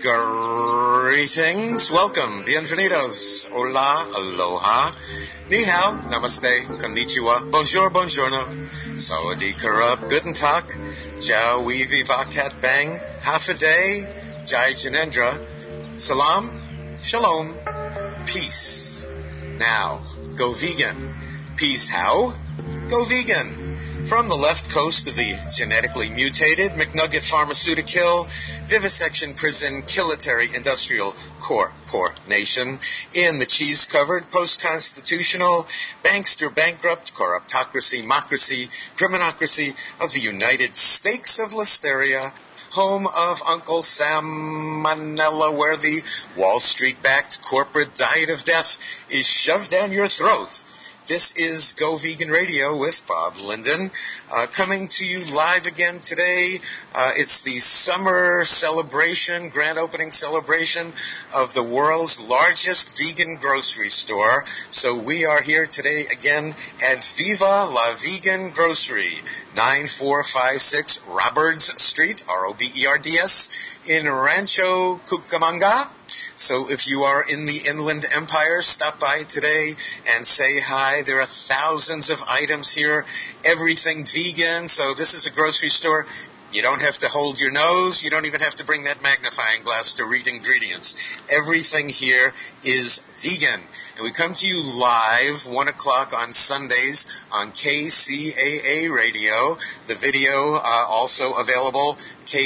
Greetings, welcome, bienvenidos, hola, aloha, ni hao, namaste, konnichiwa, bonjour, buongiorno, sawadee karub, guten tag, ciao, viva cat bang, half a day, jai janendra, salam, shalom, peace. Now, go vegan. Peace how? Go vegan. From the left coast of the genetically mutated McNugget Pharmaceutical Vivisection Prison Kilitary Industrial Poor Nation in the cheese-covered post-constitutional bankster bankrupt corruptocracy-mocracy criminocracy of the United States of Listeria, home of Uncle Sam Manella, where the Wall Street-backed corporate diet of death is shoved down your throat. This is Go Vegan Radio with Bob Linden, coming to you live again today. It's the summer celebration, grand opening celebration of the world's largest vegan grocery store. So we are here today again at Viva La Vegan Grocery, 9456 Roberts Street, Roberds, in Rancho Cucamonga. So if you are in the Inland Empire, stop by today and say hi. There are thousands of items here, everything vegan. So this is a grocery store. You don't have to hold your nose. You don't even have to bring that magnifying glass to read ingredients. Everything here is vegan. And we come to you live, 1 o'clock on Sundays on KCAA Radio. The video also available,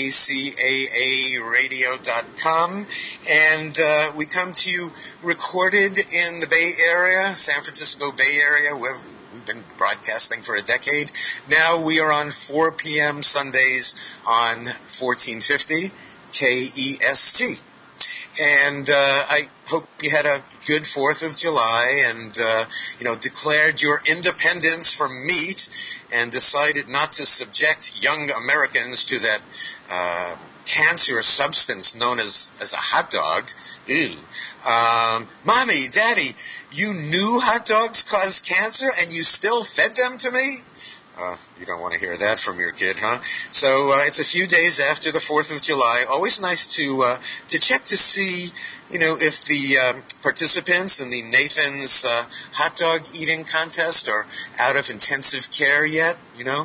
kcaaradio.com. And we come to you recorded in the Bay Area, San Francisco Bay Area. We've been broadcasting for a decade. Now we are on 4 p.m. Sundays on 1450 KEST. And I hope you had a good 4th of July and, declared your independence from meat and decided not to subject young Americans to that cancerous substance known as a hot dog. Ew. Mommy, Daddy, you knew hot dogs cause cancer and you still fed them to me? You don't want to hear that from your kid, huh? So it's a few days after the 4th of July. Always nice to check to see, if the participants in the Nathan's hot dog eating contest are out of intensive care yet. You know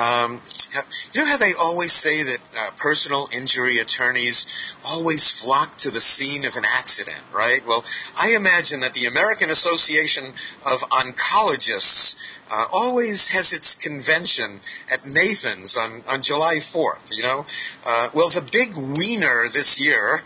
how they always say that personal injury attorneys always flock to the scene of an accident, right? Well, I imagine that the American Association of Oncologists always has its convention at Nathan's on July 4th, Well, the big winner this year,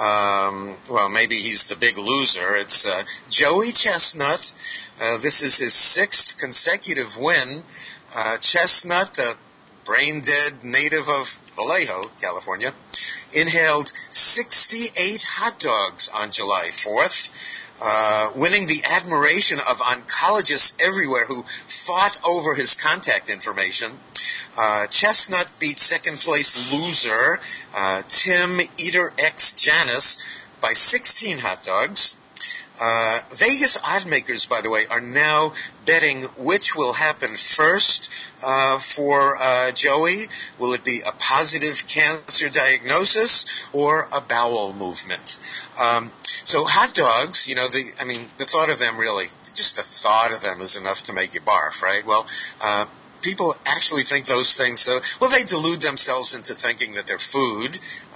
maybe he's the big loser. It's Joey Chestnut. This is his 6th consecutive win. Chestnut, the brain-dead native of Vallejo, California, inhaled 68 hot dogs on July 4th. Winning the admiration of oncologists everywhere who fought over his contact information. Chestnut beat second-place loser Tim Eater X Janis by 16 hot dogs. Vegas oddmakers, by the way, are now betting which will happen first for Joey. Will it be a positive cancer diagnosis or a bowel movement? So hot dogs, the thought of them really, just the thought of them is enough to make you barf, right? Well, people actually think those things, they delude themselves into thinking that they're food,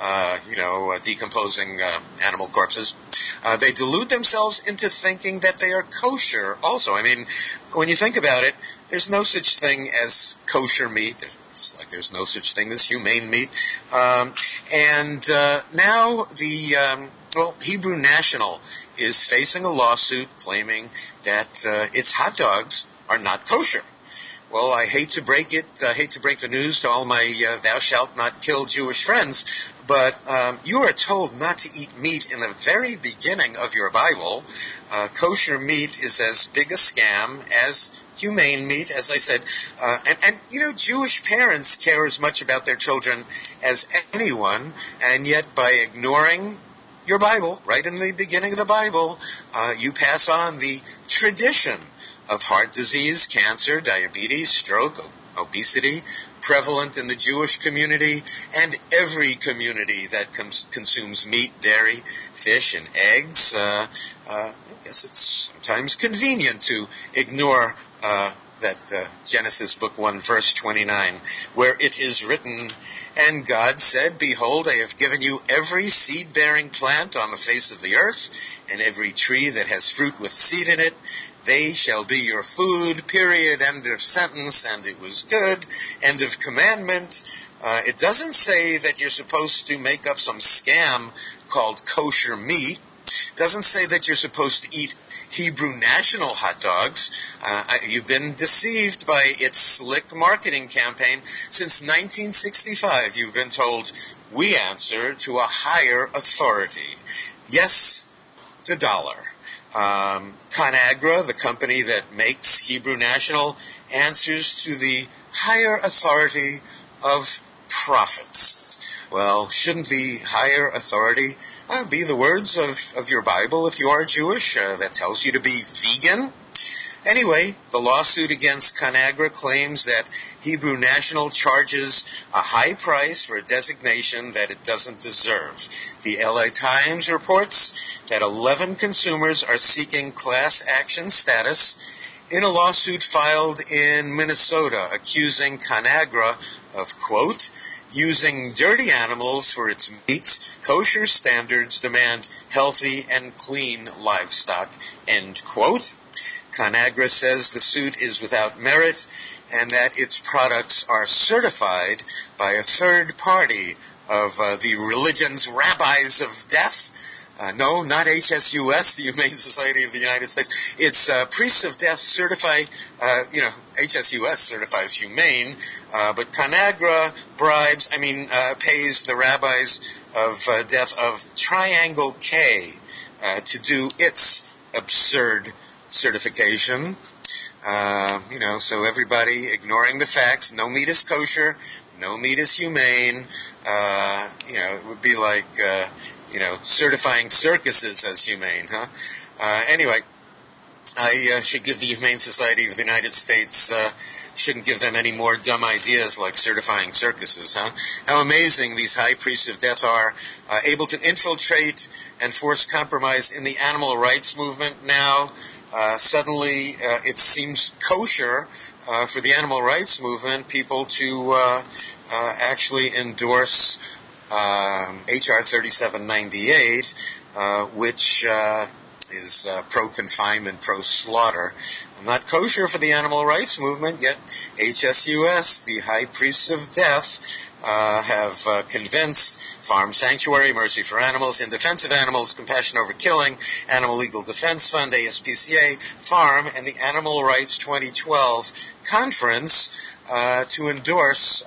decomposing animal corpses. They delude themselves into thinking that they are kosher also. When you think about it, there's no such thing as kosher meat, just like there's no such thing as humane meat. Now the Hebrew National is facing a lawsuit claiming that its hot dogs are not kosher. Well, I hate to break the news to all my thou shalt not kill Jewish friends, but you are told not to eat meat in the very beginning of your Bible. Kosher meat is as big a scam as humane meat, as I said. Jewish parents care as much about their children as anyone, and yet by ignoring your Bible, right in the beginning of the Bible, you pass on the tradition of heart disease, cancer, diabetes, stroke, obesity, prevalent in the Jewish community and every community that consumes meat, dairy, fish, and eggs. I guess it's sometimes convenient to ignore that Genesis book 1, verse 29, where it is written, "And God said, Behold, I have given you every seed-bearing plant on the face of the earth, and every tree that has fruit with seed in it. They shall be your food," period, end of sentence, and it was good, end of commandment. It doesn't say that you're supposed to make up some scam called kosher meat. It doesn't say that you're supposed to eat Hebrew National hot dogs. You've been deceived by its slick marketing campaign. Since 1965, you've been told, we answer to a higher authority. Yes, the dollar. ConAgra, the company that makes Hebrew National, answers to the higher authority of profits. Well, shouldn't the higher authority be the words of your Bible if you are Jewish that tells you to be vegan? Anyway, the lawsuit against ConAgra claims that Hebrew National charges a high price for a designation that it doesn't deserve. The LA Times reports that 11 consumers are seeking class action status in a lawsuit filed in Minnesota accusing ConAgra of, quote, using dirty animals for its meats. Kosher standards demand healthy and clean livestock, end quote. ConAgra says the suit is without merit and that its products are certified by a third party of the religion's rabbis of death. No, not HSUS, the Humane Society of the United States. It's priests of death certify, HSUS certifies humane, but ConAgra pays the rabbis of death of Triangle K to do its absurd certification. So everybody ignoring the facts, no meat is kosher, no meat is humane. It would be like, certifying circuses as humane, huh? Anyway, I should give the Humane Society of the United States, shouldn't give them any more dumb ideas like certifying circuses, huh? How amazing these high priests of death are, able to infiltrate and force compromise in the animal rights movement now. Suddenly, it seems kosher for the animal rights movement people to actually endorse H.R. 3798, which is pro-confinement, pro-slaughter. Not kosher for the animal rights movement, yet HSUS, the high priests of death, have convinced Farm Sanctuary, Mercy for Animals, In Defense of Animals, Compassion Over Killing, Animal Legal Defense Fund, ASPCA, Farm, and the Animal Rights 2012 Conference to endorse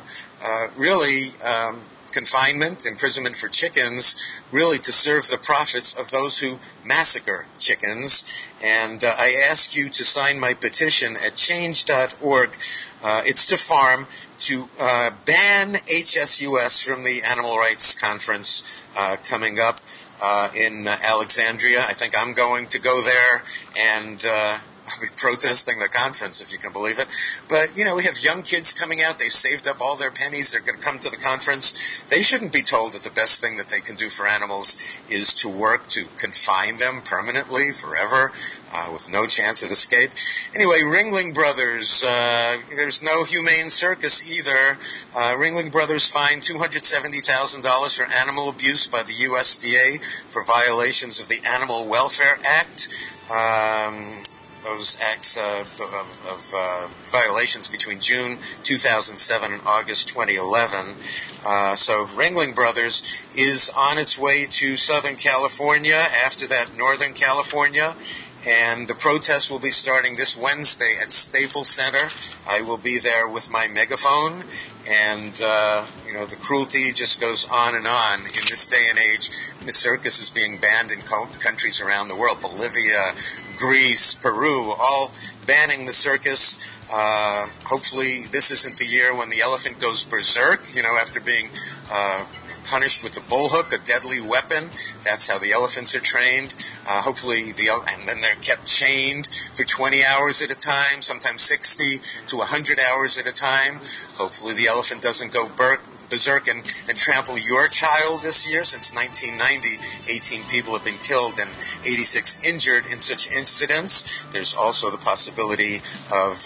confinement, imprisonment for chickens, really to serve the profits of those who massacre chickens. And I ask you to sign my petition at change.org. It's to Farm to ban HSUS from the Animal Rights Conference coming up in Alexandria. I think I'm going to go there and I'll be protesting the conference, if you can believe it. But, we have young kids coming out. They've saved up all their pennies. They're going to come to the conference. They shouldn't be told that the best thing that they can do for animals is to work to confine them permanently, forever, with no chance of escape. Anyway, Ringling Brothers, there's no humane circus either. Ringling Brothers fined $270,000 for animal abuse by the USDA for violations of the Animal Welfare Act. Those acts of violations between June 2007 and August 2011. So Ringling Brothers is on its way to Southern California, after that Northern California, and the protest will be starting this Wednesday at Staples Center. I will be there with my megaphone, and the cruelty just goes on and on. In this day and age, the circus is being banned in countries around the world. Bolivia, Greece, Peru, all banning the circus. Hopefully this isn't the year when the elephant goes berserk, after being punished with the bullhook, a deadly weapon. That's how the elephants are trained. And then they're kept chained for 20 hours at a time, sometimes 60 to 100 hours at a time. Hopefully the elephant doesn't go berserk and trample your child this year. Since 1990, 18 people have been killed and 86 injured in such incidents. There's also the possibility of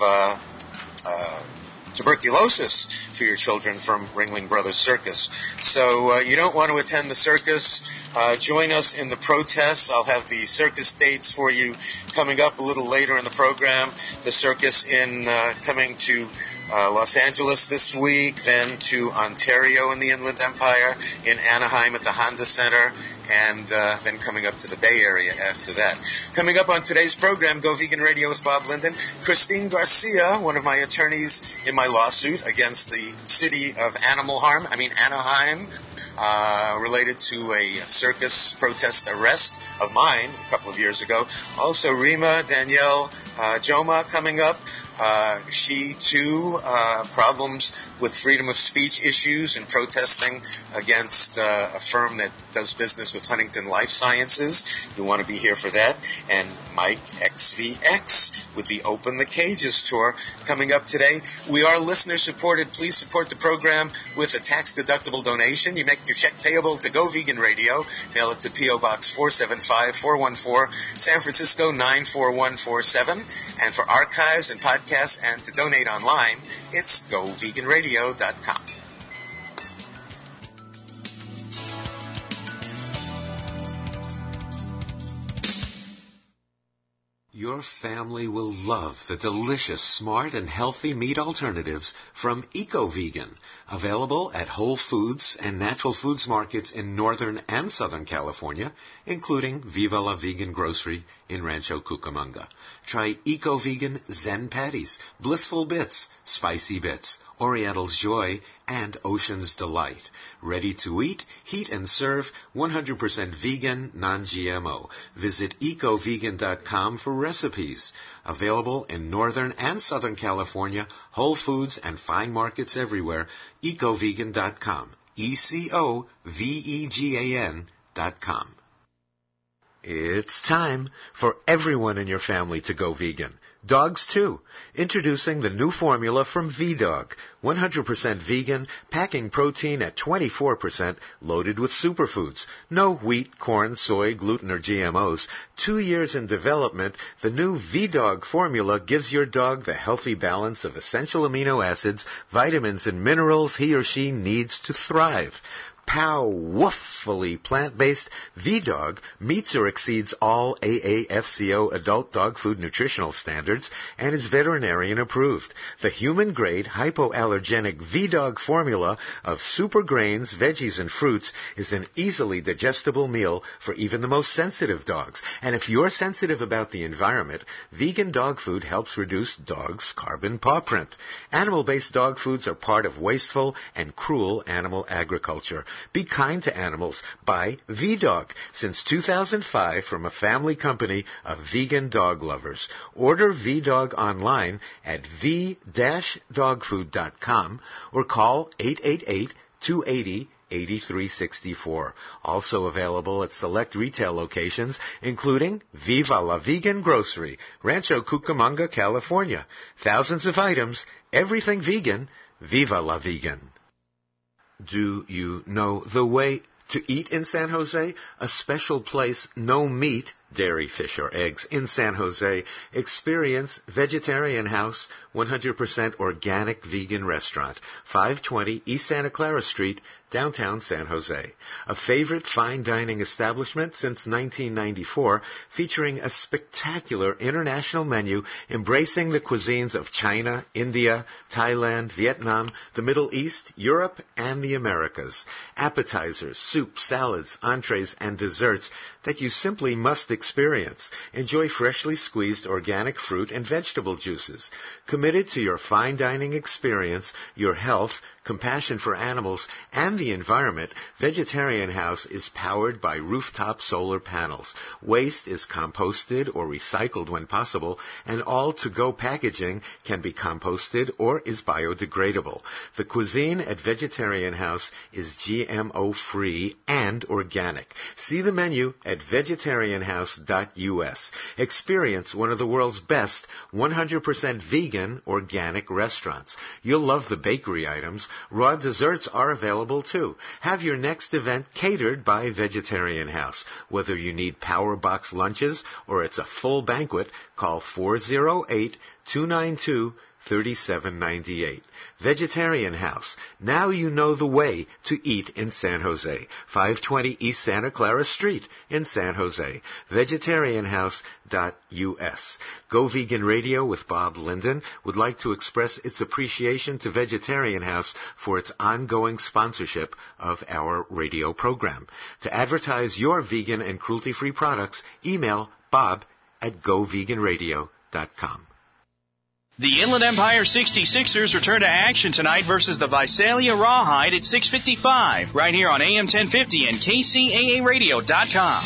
tuberculosis for your children from Ringling Brothers Circus. So you don't want to attend the circus. Join us in the protests. I'll have the circus dates for you coming up a little later in the program. The circus coming to Los Angeles this week, then to Ontario in the Inland Empire, in Anaheim at the Honda Center, and then coming up to the Bay Area after that. Coming up on today's program, Go Vegan Radio with Bob Linden, Christine Garcia, one of my attorneys in my lawsuit against the city of Anaheim, related to a circus protest arrest of mine a couple of years ago. Also, Rima Danielle Joma coming up. She, too, problems with freedom of speech issues and protesting against a firm that does business with Huntington Life Sciences. You want to be here for that. And Mike XVX with the Open the Cages tour coming up today. We are listener-supported. Please support the program with a tax-deductible donation. You make your check payable to Go Vegan Radio. Mail it to P.O. Box 475-414, San Francisco 94147. And for archives and podcasts and to donate online, it's GoVeganRadio.com. Your family will love the delicious, smart, and healthy meat alternatives from EcoVegan, available at Whole Foods and natural foods markets in Northern and Southern California, including Viva La Vegan Grocery in Rancho Cucamonga. Try EcoVegan Zen Patties, Blissful Bits, Spicy Bits, Oriental's Joy, and Ocean's Delight. Ready to eat, heat, and serve, 100% vegan, non-GMO. Visit ecovegan.com for recipes. Available in Northern and Southern California, Whole Foods, and fine markets everywhere. ecovegan.com. ECOVEGAN.com. It's time for everyone in your family to go vegan. Dogs, too. Introducing the new formula from V-Dog. 100% vegan, packing protein at 24%, loaded with superfoods. No wheat, corn, soy, gluten, or GMOs. 2 years in development, the new V-Dog formula gives your dog the healthy balance of essential amino acids, vitamins, and minerals he or she needs to thrive. Powerfully plant-based, V-Dog meets or exceeds all AAFCO adult dog food nutritional standards and is veterinarian approved. The human-grade hypoallergenic V-Dog formula of super grains, veggies, and fruits is an easily digestible meal for even the most sensitive dogs. And if you're sensitive about the environment, vegan dog food helps reduce dogs' carbon paw print. Animal-based dog foods are part of wasteful and cruel animal agriculture. Be kind to animals. Buy V-Dog. Since 2005 from a family company of vegan dog lovers. Order V-Dog online at v-dogfood.com or call 888-280-8364. Also available at select retail locations, including Viva La Vegan Grocery, Rancho Cucamonga, California. Thousands of items, everything vegan. Viva La Vegan. Do you know the way to eat in San Jose? A special place, no meat, dairy, fish, or eggs in San Jose. Experience Vegetarian House, 100% organic vegan restaurant, 520 East Santa Clara Street, downtown San Jose. A favorite fine dining establishment since 1994, featuring a spectacular international menu embracing the cuisines of China, India, Thailand, Vietnam, the Middle East, Europe, and the Americas. Appetizers, soups, salads, entrees, and desserts that you simply must experience. Enjoy freshly squeezed organic fruit and vegetable juices. Committed to your fine dining experience, your health, compassion for animals, and the environment, Vegetarian House is powered by rooftop solar panels. Waste is composted or recycled when possible, and all to-go packaging can be composted or is biodegradable. The cuisine at Vegetarian House is GMO-free and organic. See the menu at vegetarianhouse.us. Experience one of the world's best 100% vegan organic restaurants. You'll love the bakery items. Raw desserts are available too. Have your next event catered by Vegetarian House. Whether you need power box lunches or it's a full banquet, call 408-292-3798. Vegetarian House. Now you know the way to eat in San Jose. 520 East Santa Clara Street in San Jose. VegetarianHouse.us. Go Vegan Radio with Bob Linden would like to express its appreciation to Vegetarian House for its ongoing sponsorship of our radio program. To advertise your vegan and cruelty-free products, email bob@goveganradio.com. The Inland Empire 66ers return to action tonight versus the Visalia Rawhide at 6:55, right here on AM 1050 and KCAAradio.com.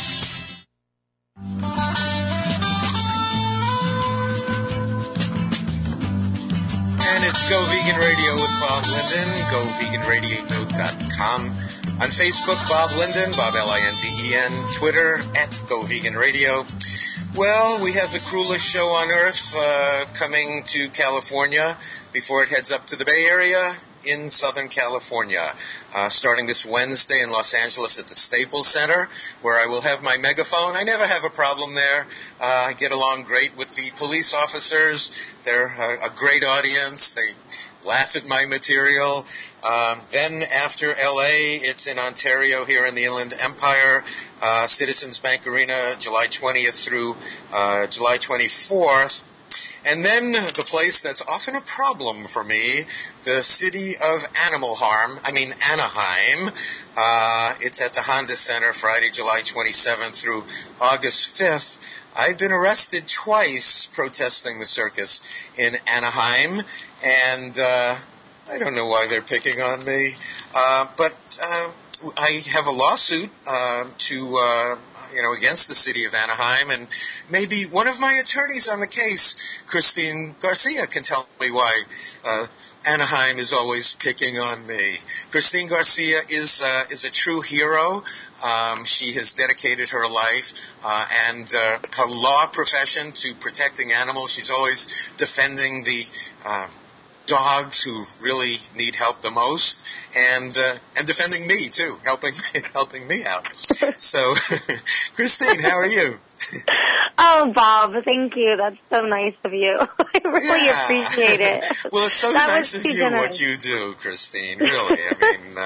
And it's Go Vegan Radio with Bob Linden, GoVeganRadio.com. On Facebook, Bob Linden, Bob Linden, Twitter, @GoVeganRadio. Well, we have the cruelest show on earth coming to California before it heads up to the Bay Area in Southern California, starting this Wednesday in Los Angeles at the Staples Center, where I will have my megaphone. I never have a problem there. I get along great with the police officers. They're a great audience. They laugh at my material. Then after L.A., it's in Ontario here in the Inland Empire, Citizens Bank Arena, July 20th through July 24th. And then the place that's often a problem for me, the city of Anaheim. It's at the Honda Center, Friday, July 27th through August 5th. I've been arrested twice protesting the circus in Anaheim, and I don't know why they're picking on me, but I have a lawsuit against the city of Anaheim, and maybe one of my attorneys on the case, Christine Garcia, can tell me why Anaheim is always picking on me. Christine Garcia is a true hero. She has dedicated her life and her law profession to protecting animals. She's always defending the dogs who really need help the most, and defending me too, helping me out. So, Christine, how are you? Oh, Bob, thank you. That's so nice of you. I really appreciate it. Well, it's so nice of you what you do, Christine. Really, I mean,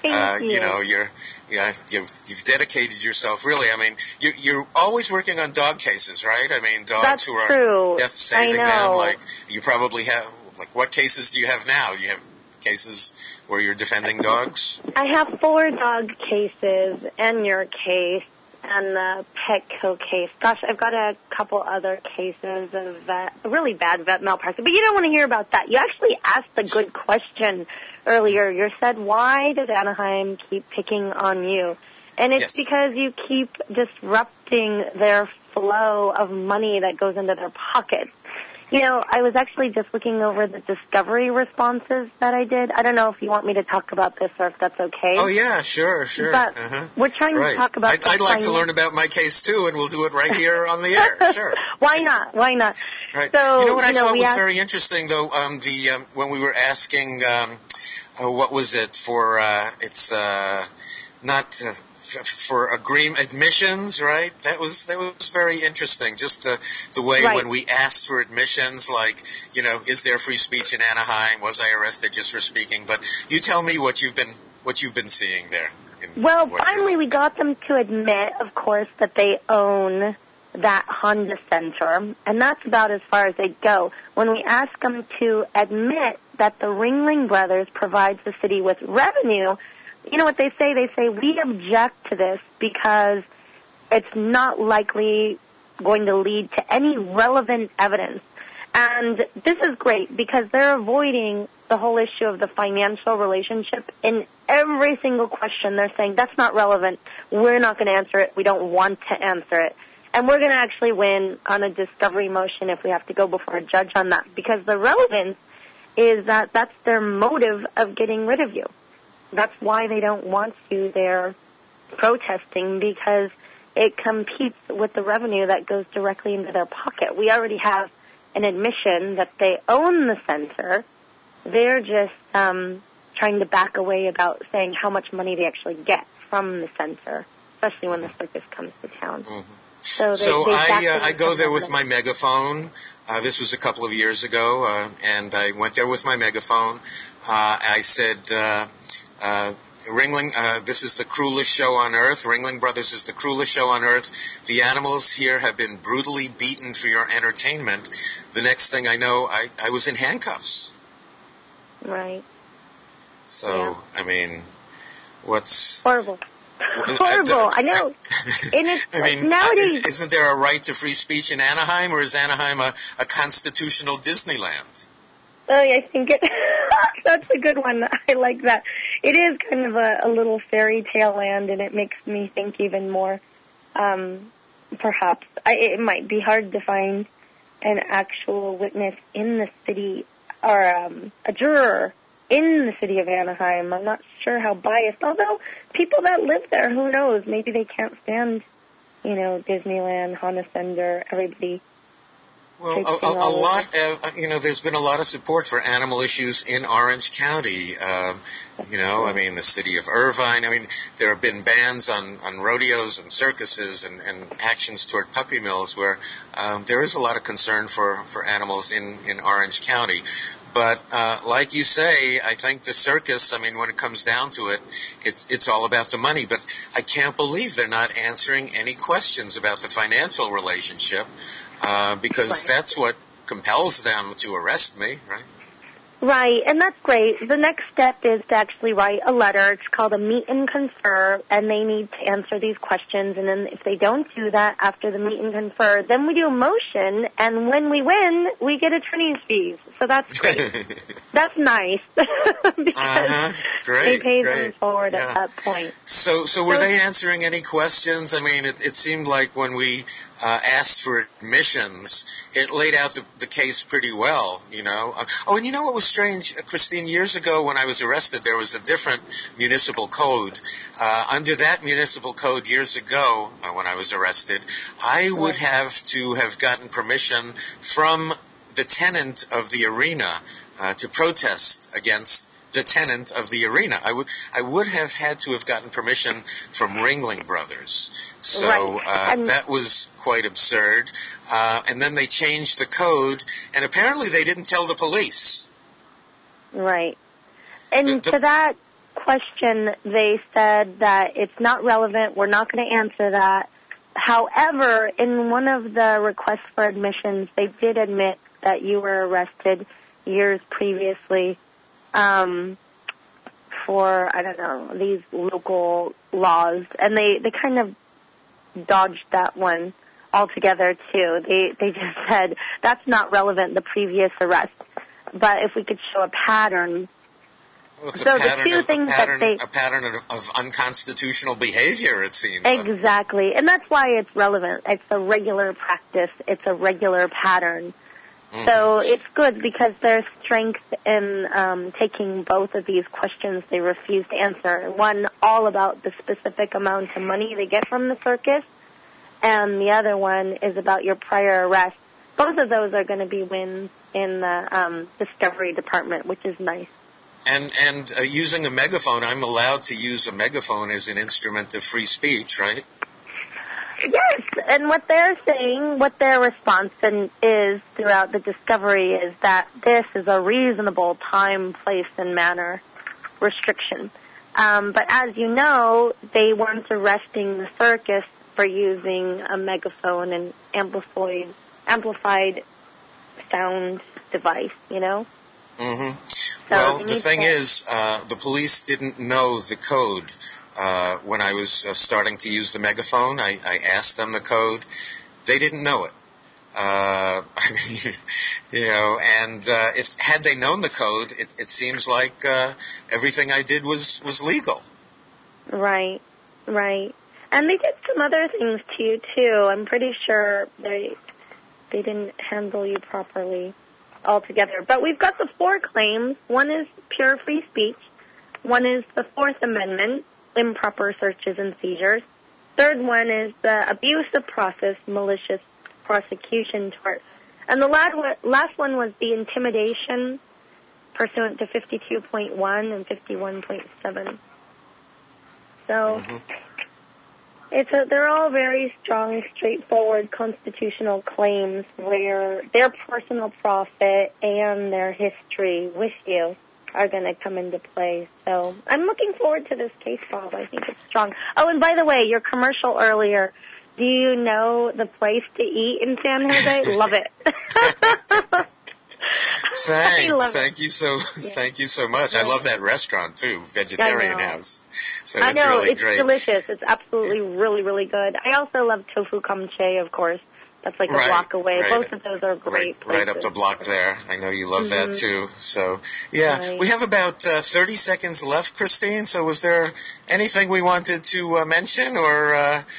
you've dedicated yourself. Really, I mean, you're always working on dog cases, right? I mean, dogs That's who are true. death saving them. Like you probably have. Like, what cases do you have now? You have cases where you're defending dogs? I have 4 dog cases and your case and the Petco case. Gosh, I've got a couple other cases of really bad vet malpractice. But you don't want to hear about that. You actually asked a good question earlier. You said, why does Anaheim keep picking on you? And it's because you keep disrupting their flow of money that goes into their pockets. You know, I was actually just looking over the discovery responses that I did. I don't know if you want me to talk about this or if that's okay. Oh, yeah, sure. But we're trying to talk about... I'd like to learn about my case, too, and we'll do it right here on the air. Sure. Why not? Right. So, you know what I thought was very interesting, though? When we were asking, what was it for, for admissions, right? That was very interesting. Just the way when we asked for admissions, like, is there free speech in Anaheim? Was I arrested just for speaking? But you tell me what you've been seeing there. Well, finally we got them to admit, of course, that they own that Honda Center, and that's about as far as they go. When we ask them to admit that the Ringling Brothers provides the city with revenue, you know what they say? They say, we object to this because It's not likely going to lead to any relevant evidence. And this is great because they're avoiding the whole issue of the financial relationship. In every single question, they're saying, that's not relevant. We're not going to answer it. We don't want to answer it. And we're going to actually win on a discovery motion if we have to go before a judge on that. Because the relevance is that that's their motive of getting rid of you. That's why they don't want you there protesting, because it competes with the revenue that goes directly into their pocket. We already have an admission that they own the center. They're just trying to back away about saying how much money they actually get from the center, especially when the circus comes to town. Mm-hmm. So I go there with my megaphone. This was a couple of years ago, and I went there with my megaphone. I said, Ringling, this is the cruelest show on earth. Ringling Brothers is the cruelest show on earth. The animals here have been brutally beaten for your entertainment. The next thing I know, I was in handcuffs. Right. So, yeah. I mean, what's... Horrible. Horrible, I know. And it's, I mean, nowadays... Isn't there a right to free speech in Anaheim, or is Anaheim a constitutional Disneyland? Oh, I think that's a good one. I like that. It is kind of a little fairy tale land, and it makes me think even more. Perhaps it might be hard to find an actual witness in the city, or a juror in the city of Anaheim. I'm not sure how biased, although people that live there, who knows, maybe they can't stand, Disneyland, Honda everybody. Well, a lot, there's been a lot of support for animal issues in Orange County. I mean, the city of Irvine. I mean, there have been bans on rodeos and circuses and actions toward puppy mills where there is a lot of concern for animals in Orange County. But like you say, I think the circus, I mean, when it comes down to it, it's all about the money. But I can't believe they're not answering any questions about the financial relationship. Because that's what compels them to arrest me, right? Right, and that's great. The next step is to actually write a letter. It's called a meet and confer, and they need to answer these questions. And then if they don't do that after the meet and confer, then we do a motion, and when we win, we get attorney's fees. So that's great. That's nice because they pay them forward at that point. So were they answering any questions? I mean, it seemed like when we asked for admissions, it laid out the case pretty well, Oh, and you know what was strange, Christine? Years ago when I was arrested, there was a different municipal code. Under that municipal code years ago, when I was arrested, I would have to have gotten permission from the tenant of the arena to protest against the tenant of the arena. I would have had to have gotten permission from Ringling Brothers. So that was quite absurd. And then they changed the code, and apparently they didn't tell the police. Right. And to that question, they said that it's not relevant. We're not going to answer that. However, in one of the requests for admissions, they did admit that you were arrested years previously for, these local laws. And they kind of dodged that one altogether, too. They just said, that's not relevant, the previous arrest. But if we could show a pattern. Well, it's a pattern of unconstitutional behavior, it seems. Exactly. And that's why it's relevant. It's a regular practice. It's a regular pattern. Mm-hmm. So it's good because there's strength in taking both of these questions they refuse to answer. One, all about the specific amount of money they get from the circus, and the other one is about your prior arrest. Both of those are going to be wins in the Discovery Department, which is nice. And using a megaphone, I'm allowed to use a megaphone as an instrument of free speech, right? Yes, and what they're saying, what their response is throughout the discovery is that this is a reasonable time, place, and manner restriction. But as you know, they weren't arresting the circus for using a megaphone and amplified sound device, Mm-hmm. So well, the thing is, the police didn't know the code when I was starting to use the megaphone. I asked them the code. They didn't know it. I mean, and if had they known the code, it seems like everything I did was legal. Right. And they did some other things to you too. I'm pretty sure they didn't handle you properly altogether. But we've got the 4 claims. One is pure free speech. One is the Fourth Amendment, improper searches and seizures. Third one is the abuse of process, malicious prosecution tort. And the last one was the intimidation pursuant to 52.1 and 51.7. So they're all very strong, straightforward constitutional claims where their personal profit and their history with you are going to come into play. So I'm looking forward to this case, Bob. I think it's strong. Oh, and by the way, your commercial earlier, do you know the place to eat in San Jose? Love it. Thanks. Thank you so much. I love that restaurant too, Vegetarian House. So I know, really it's great. delicious. It's absolutely really, really good. I also love Tofu Kamche, of course. That's like a block away. Right. Both of those are great places. Right up the block there. I know you love that too. So, yeah. We have about 30 seconds left, Christine. So was there anything we wanted to mention or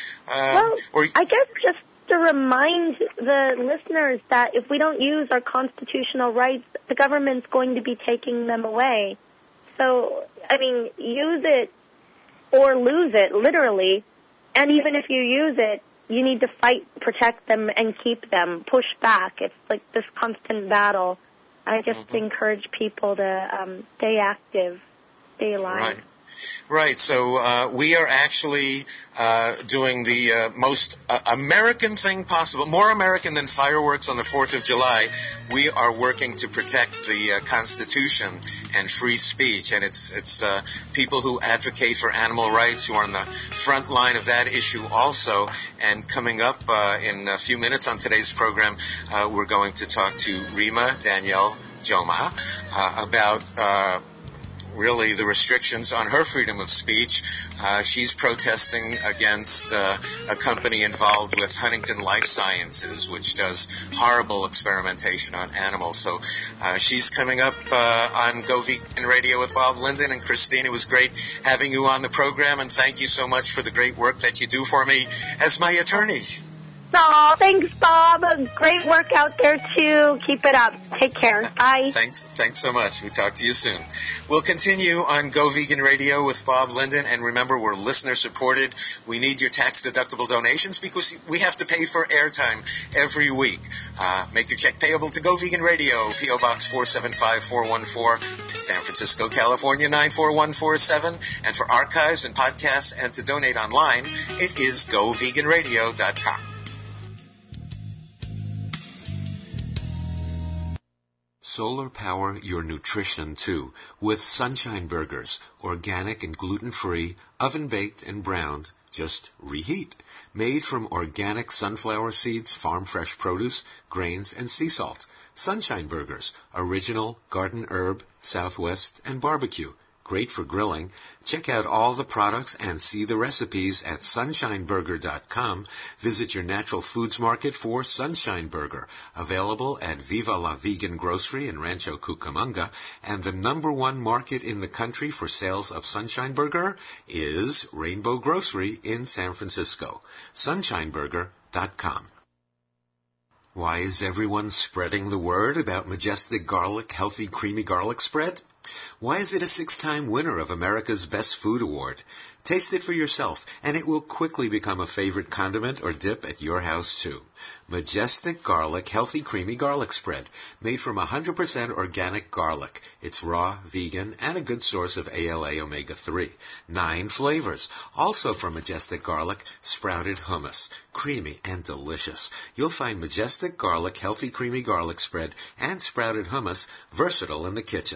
I guess just to remind the listeners that if we don't use our constitutional rights, the government's going to be taking them away. So, I mean, use it or lose it, literally. And even if you use it, you need to fight, protect them, and keep them. Push back. It's like this constant battle. I just encourage people to stay active, stay alive. Right. So we are actually doing the most American thing possible, more American than fireworks on the 4th of July. We are working to protect the Constitution and free speech, and it's people who advocate for animal rights who are on the front line of that issue also. And coming up in a few minutes on today's program, we're going to talk to Rima Danielle Joma about really the restrictions on her freedom of speech. She's protesting against a company involved with Huntington Life Sciences, which does horrible experimentation on animals. So she's coming up on Go Vegan Radio with Bob Linden and Christine. It was great having you on the program, and thank you so much for the great work that you do for me as my attorney. Oh, thanks, Bob. Great work out there, too. Keep it up. Take care. Bye. Thanks so much. We'll talk to you soon. We'll continue on Go Vegan Radio with Bob Linden. And remember, we're listener-supported. We need your tax-deductible donations because we have to pay for airtime every week. Make your check payable to Go Vegan Radio, P.O. Box 475414, San Francisco, California, 94147. And for archives and podcasts and to donate online, it is GoVeganRadio.com. Solar power your nutrition, too, with Sunshine Burgers, organic and gluten-free, oven-baked and browned, just reheat. Made from organic sunflower seeds, farm-fresh produce, grains, and sea salt. Sunshine Burgers, original, garden herb, Southwest, and barbecue. Great for grilling. Check out all the products and see the recipes at sunshineburger.com. Visit your natural foods market for Sunshine Burger, available at Viva La Vegan Grocery in Rancho Cucamonga, and the #1 market in the country for sales of Sunshine Burger is Rainbow Grocery in San Francisco. sunshineburger.com. Why is everyone spreading the word about Majestic Garlic Healthy Creamy Garlic Spread? Why is it a 6-time winner of America's Best Food Award? Taste it for yourself, and it will quickly become a favorite condiment or dip at your house, too. Majestic Garlic Healthy Creamy Garlic Spread, made from 100% organic garlic. It's raw, vegan, and a good source of ALA omega-3. 9 flavors. Also from Majestic Garlic, sprouted hummus. Creamy and delicious. You'll find Majestic Garlic Healthy Creamy Garlic Spread and sprouted hummus versatile in the kitchen.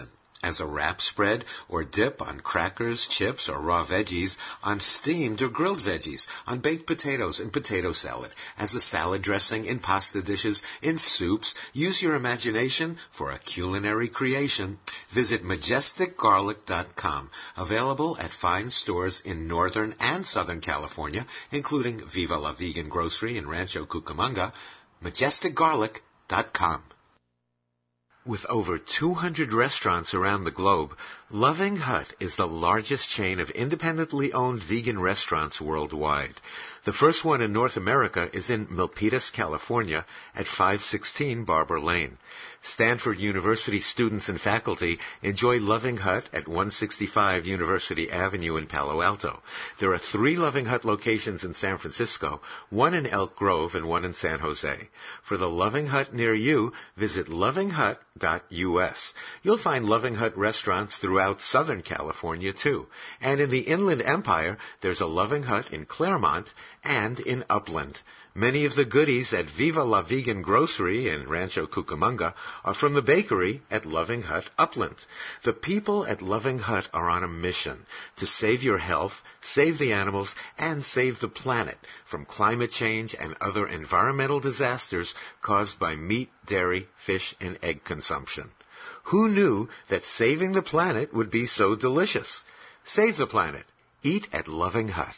as a wrap spread or dip on crackers, chips, or raw veggies, on steamed or grilled veggies, on baked potatoes and potato salad, as a salad dressing, in pasta dishes, in soups. Use your imagination for a culinary creation. Visit MajesticGarlic.com, available at fine stores in Northern and Southern California, including Viva La Vegan Grocery in Rancho Cucamonga. MajesticGarlic.com. With over 200 restaurants around the globe, Loving Hut is the largest chain of independently owned vegan restaurants worldwide. The first one in North America is in Milpitas, California, at 516 Barber Lane. Stanford University students and faculty enjoy Loving Hut at 165 University Avenue in Palo Alto. There are 3 Loving Hut locations in San Francisco, 1 in Elk Grove and 1 in San Jose. For the Loving Hut near you, visit lovinghut.us. You'll find Loving Hut restaurants throughout Southern California, too. And in the Inland Empire, there's a Loving Hut in Claremont and in Upland. Many of the goodies at Viva La Vegan Grocery in Rancho Cucamonga are from the bakery at Loving Hut Upland. The people at Loving Hut are on a mission to save your health, save the animals, and save the planet from climate change and other environmental disasters caused by meat, dairy, fish, and egg consumption. Who knew that saving the planet would be so delicious? Save the planet. Eat at Loving Hut.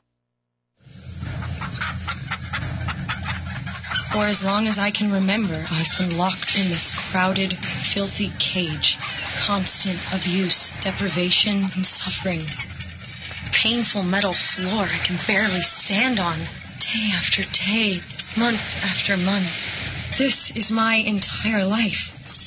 For as long as I can remember, I've been locked in this crowded, filthy cage. Constant abuse, deprivation, and suffering. Painful metal floor I can barely stand on. Day after day, month after month. This is my entire life.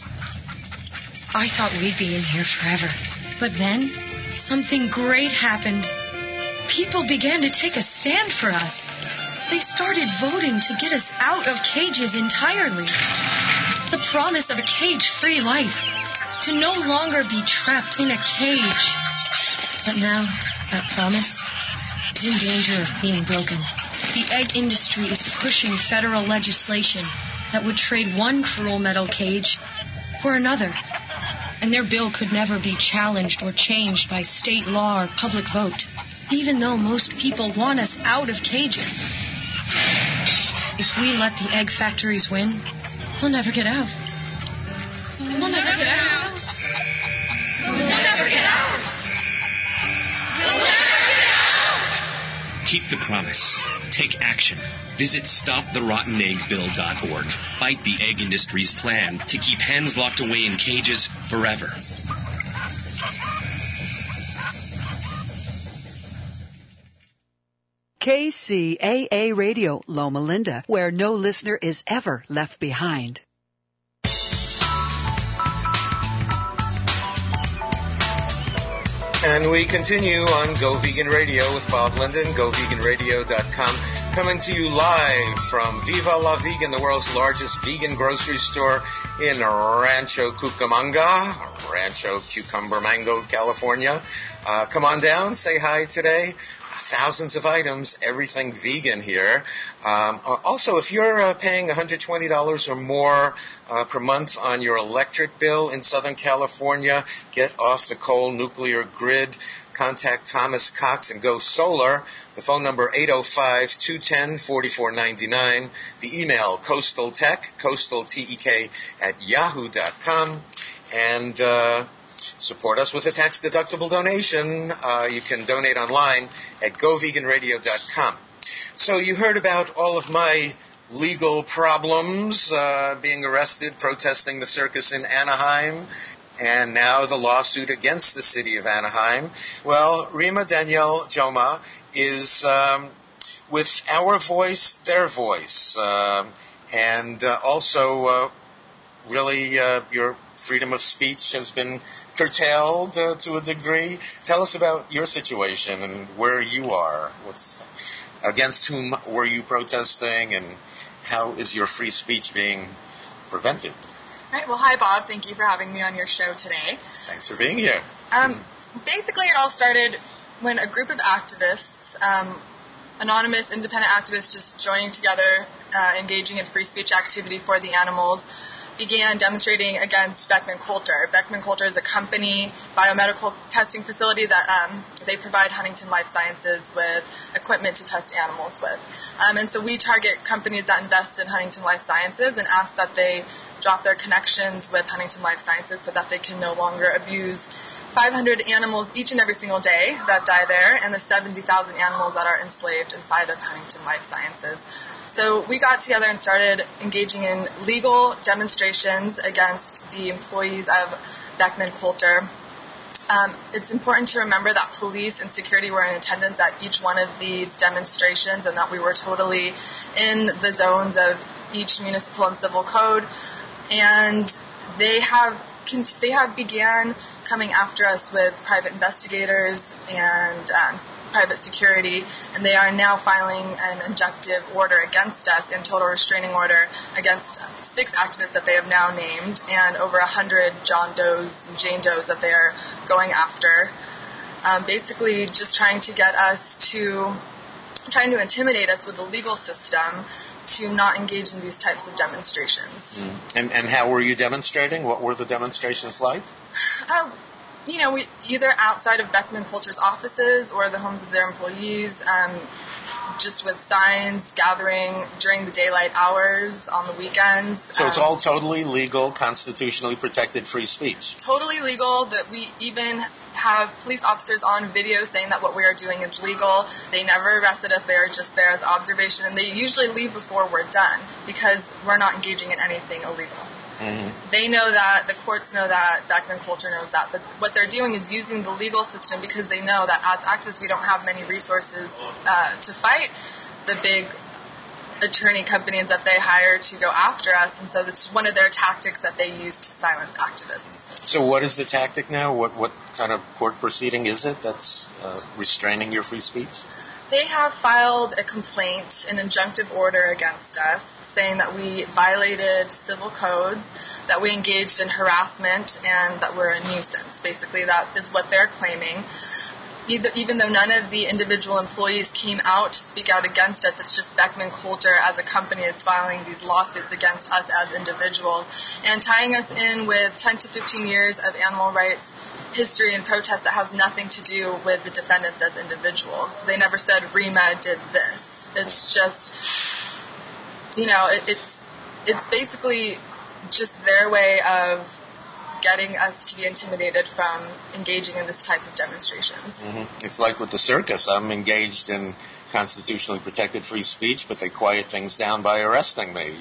I thought we'd be in here forever. But then, something great happened. People began to take a stand for us. They started voting to get us out of cages entirely. The promise of a cage-free life. To no longer be trapped in a cage. But now, that promise is in danger of being broken. The egg industry is pushing federal legislation that would trade one cruel metal cage for another. And their bill could never be challenged or changed by state law or public vote, even though most people want us out of cages. If we let the egg factories win, we'll never get out. We'll never get out. We'll never get out. We'll never get out. Keep the promise. Take action. Visit StopTheRottenEggBill.org. Fight the egg industry's plan to keep hens locked away in cages forever. KCAA Radio, Loma Linda, where no listener is ever left behind. And we continue on Go Vegan Radio with Bob Linden, GoVeganRadio.com, coming to you live from Viva La Vegan, the world's largest vegan grocery store in Rancho Cucamonga, Rancho Cucumber Mango, California. Come on down, say hi today. Thousands of items, everything vegan here. Also, if you're paying $120 or more per month on your electric bill in Southern California, get off the coal nuclear grid. Contact Thomas Cox and go solar. The phone number 805-210-4499. The email coastaltech, coastaltek @yahoo.com. And support us with a tax-deductible donation. You can donate online at GoVeganRadio.com. So you heard about all of my legal problems, being arrested, protesting the circus in Anaheim, and now the lawsuit against the city of Anaheim. Well, Rima Danielle Joma is with Our Voice, Their Voice, and also really your freedom of speech has been curtailed to a degree. Tell us about your situation and where you are. Against whom were you protesting, and how is your free speech being prevented? All right. Well, hi, Bob. Thank you for having me on your show today. Thanks for being here. Basically, it all started when a group of activists, anonymous, independent activists, just joining together, engaging in free speech activity for the animals, began demonstrating against Beckman Coulter. Beckman Coulter is a company, biomedical testing facility that they provide Huntington Life Sciences with equipment to test animals with. And so we target companies that invest in Huntington Life Sciences and ask that they drop their connections with Huntington Life Sciences so that they can no longer abuse 500 animals each and every single day that die there, and the 70,000 animals that are enslaved inside of Huntington Life Sciences. So we got together and started engaging in legal demonstrations against the employees of Beckman Coulter. It's important to remember that police and security were in attendance at each one of these demonstrations, and that we were totally in the zones of each municipal and civil code. And they have began coming after us with private investigators and private security, and they are now filing an injunctive order against us and total restraining order against 6 activists that they have now named, and over 100 John Does and Jane Does that they are going after. Basically just trying to intimidate us with the legal system to not engage in these types of demonstrations. And how were you demonstrating? What were the demonstrations like? We either outside of Beckman Coulter's offices or the homes of their employees, just with signs, gathering during the daylight hours, on the weekends. So it's all totally legal, constitutionally protected free speech? Totally legal. That we even have police officers on video saying that what we are doing is legal. They never arrested us. They are just there as observation, and they usually leave before we're done because we're not engaging in anything illegal. Mm-hmm. They know that, the courts know that, Beckman Coulter knows that, but what they're doing is using the legal system because they know that as activists we don't have many resources to fight the big attorney companies that they hire to go after us, and so this is one of their tactics that they use to silence activists. So what is the tactic now? What kind of court proceeding is it that's restraining your free speech? They have filed a complaint, an injunctive order against us, saying that we violated civil codes, that we engaged in harassment, and that we're a nuisance. Basically, that is what they're claiming. Even though none of the individual employees came out to speak out against us, it's just Beckman Coulter as a company is filing these lawsuits against us as individuals and tying us in with 10 to 15 years of animal rights history and protest that has nothing to do with the defendants as individuals. They never said REMA did this. It's just, it's basically just their way of getting us to be intimidated from engaging in this type of demonstrations. Mm-hmm. It's like with the circus. I'm engaged in constitutionally protected free speech, but they quiet things down by arresting me,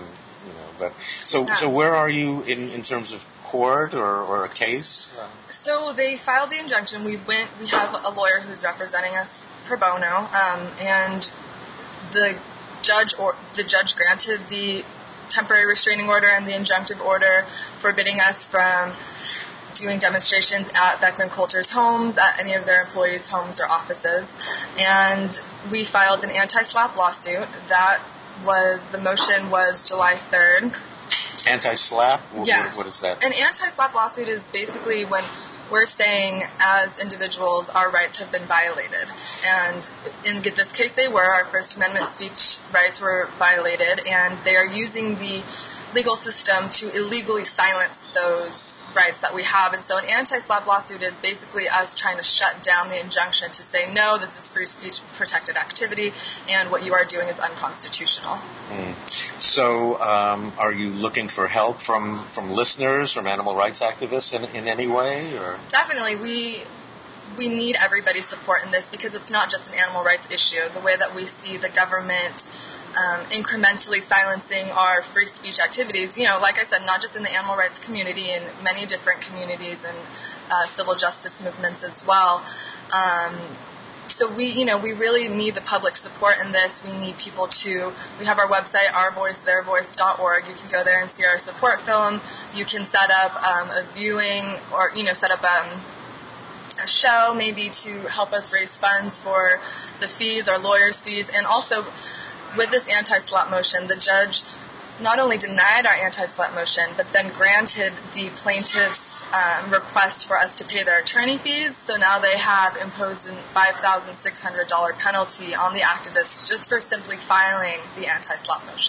So where are you in terms of court or a case? So they filed the injunction. We have a lawyer who's representing us pro bono, and the judge granted the temporary restraining order and the injunctive order forbidding us from doing demonstrations at Beckman Coulter's homes, at any of their employees' homes or offices. And we filed an anti-SLAPP lawsuit. The motion was July 3rd. Anti-SLAPP? Yeah. What is that? An anti-SLAPP lawsuit is basically when we're saying, as individuals, our rights have been violated. And in this case, they were. Our First Amendment speech rights were violated, and they are using the legal system to illegally silence those rights that we have. And so an anti-SLAPP lawsuit is basically us trying to shut down the injunction to say, no, this is free speech protected activity, and what you are doing is unconstitutional. So are you looking for help from listeners, from animal rights activists in any way? Or? Definitely. We need everybody's support in this because it's not just an animal rights issue. The way that we see the government incrementally silencing our free speech activities, like I said, not just in the animal rights community, in many different communities and civil justice movements as well. So we really need the public support in this. We need people we have our website, ourvoicetheirvoice.org. You can go there and see our support film. You can set up a viewing or, set up a show maybe to help us raise funds for the fees, our lawyers' fees, and also with this anti-SLAPP motion, the judge not only denied our anti-SLAPP motion, but then granted the plaintiff's request for us to pay their attorney fees. So now they have imposed a $5,600 penalty on the activists just for simply filing the anti-SLAPP motion.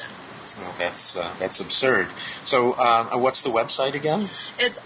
Well, that's absurd. So what's the website again? It's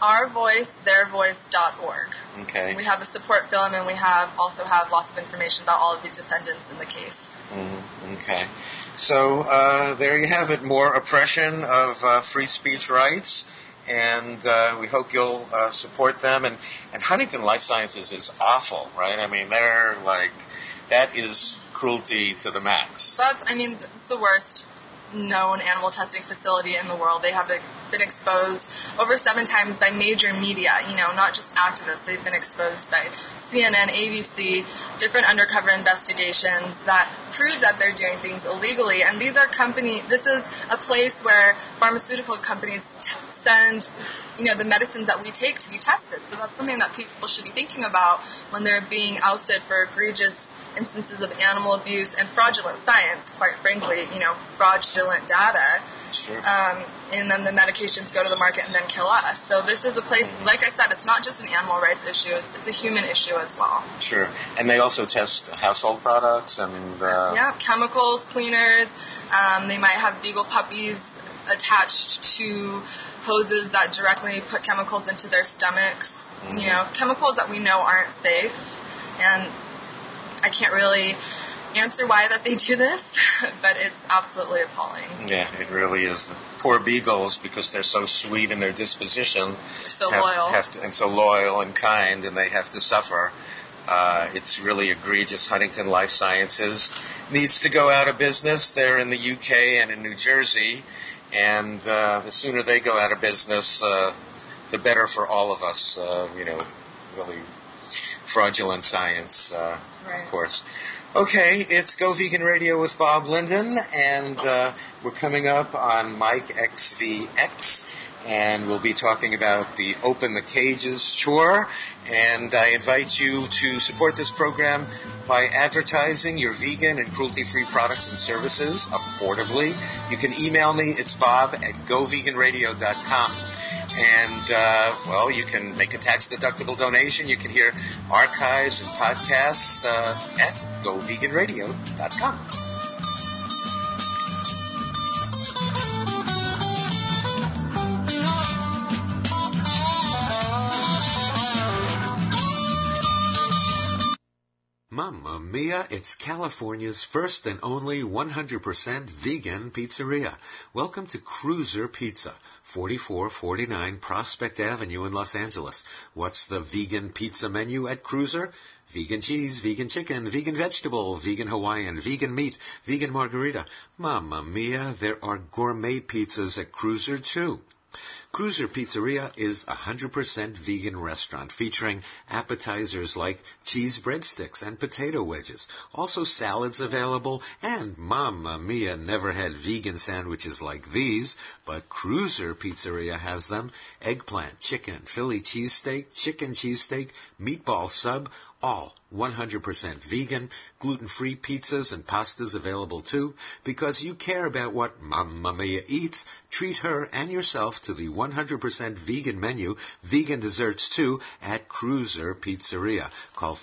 ourvoicetheirvoice.org. Okay. We have a support film, and we also have lots of information about all of the defendants in the case. Okay. So there you have it, more oppression of free speech rights, and we hope you'll support them. And Huntington Life Sciences is awful, right? I mean, they're like, that is cruelty to the max. It's the worst known animal testing facility in the world. They have been exposed over 7 times by major media, not just activists. They've been exposed by CNN, ABC, different undercover investigations that prove that they're doing things illegally. And this is a place where pharmaceutical companies send, the medicines that we take to be tested. So that's something that people should be thinking about when they're being ousted for egregious instances of animal abuse and fraudulent science, quite frankly, fraudulent data. Sure. And then the medications go to the market and then kill us. So this is a place, like I said, it's not just an animal rights issue, it's a human issue as well. Sure. And they also test household products and... chemicals, cleaners. They might have beagle puppies attached to hoses that directly put chemicals into their stomachs. Chemicals that we know aren't safe. And I can't really answer why that they do this, but it's absolutely appalling. Yeah, it really is. The poor beagles, because they're so sweet in their disposition, they're so loyal. And so loyal and kind, and they have to suffer. It's really egregious. Huntington Life Sciences needs to go out of business. They're in the UK and in New Jersey, and the sooner they go out of business, the better for all of us. Really fraudulent science. Right. Of course. Okay, it's Go Vegan Radio with Bob Linden, and we're coming up on Mike XVX, and we'll be talking about the Open the Cages chore, and I invite you to support this program by advertising your vegan and cruelty-free products and services affordably. You can email me, it's bob@goveganradio.com. And, you can make a tax-deductible donation. You can hear archives and podcasts at goveganradio.com. Mamma mia, it's California's first and only 100% vegan pizzeria. Welcome to Cruiser Pizza, 4449 Prospect Avenue in Los Angeles. What's the vegan pizza menu at Cruiser? Vegan cheese, vegan chicken, vegan vegetable, vegan Hawaiian, vegan meat, vegan margarita. Mamma mia, there are gourmet pizzas at Cruiser too. Cruiser Pizzeria is a 100% vegan restaurant featuring appetizers like cheese breadsticks and potato wedges. Also salads available, and mamma mia, never had vegan sandwiches like these, but Cruiser Pizzeria has them. Eggplant, chicken, Philly cheesesteak, chicken cheesesteak, meatball sub, all 100% vegan, gluten-free pizzas and pastas available too. Because you care about what Mamma Mia eats, treat her and yourself to the 100% vegan menu, vegan desserts too, at Cruiser Pizzeria. Call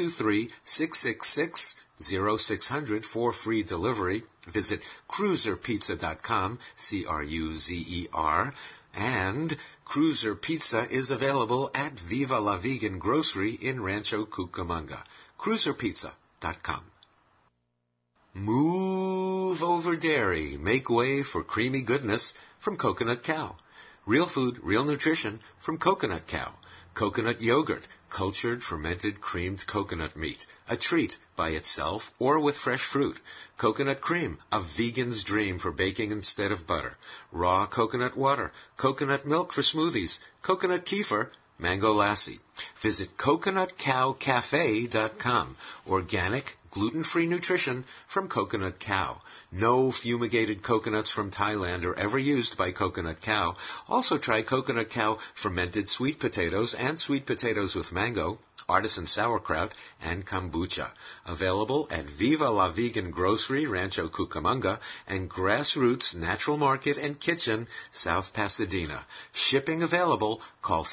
323-666-0600 for free delivery. Visit cruiserpizza.com, CRUZER. And Cruiser Pizza is available at Viva La Vegan Grocery in Rancho Cucamonga. cruiserpizza.com. Move over dairy. Make way for creamy goodness from Coconut Cow. Real food, real nutrition from Coconut Cow. Coconut yogurt, cultured, fermented, creamed coconut meat. A treat by itself or with fresh fruit. Coconut cream, a vegan's dream for baking instead of butter. Raw coconut water. Coconut milk for smoothies. Coconut kefir. Mango lassi. Visit CoconutCowCafe.com. Organic, gluten-free nutrition from Coconut Cow. No fumigated coconuts from Thailand are ever used by Coconut Cow. Also try Coconut Cow fermented sweet potatoes and sweet potatoes with mango, artisan sauerkraut, and kombucha. Available at Viva La Vegan Grocery, Rancho Cucamonga, and Grassroots Natural Market and Kitchen, South Pasadena. Shipping available. Call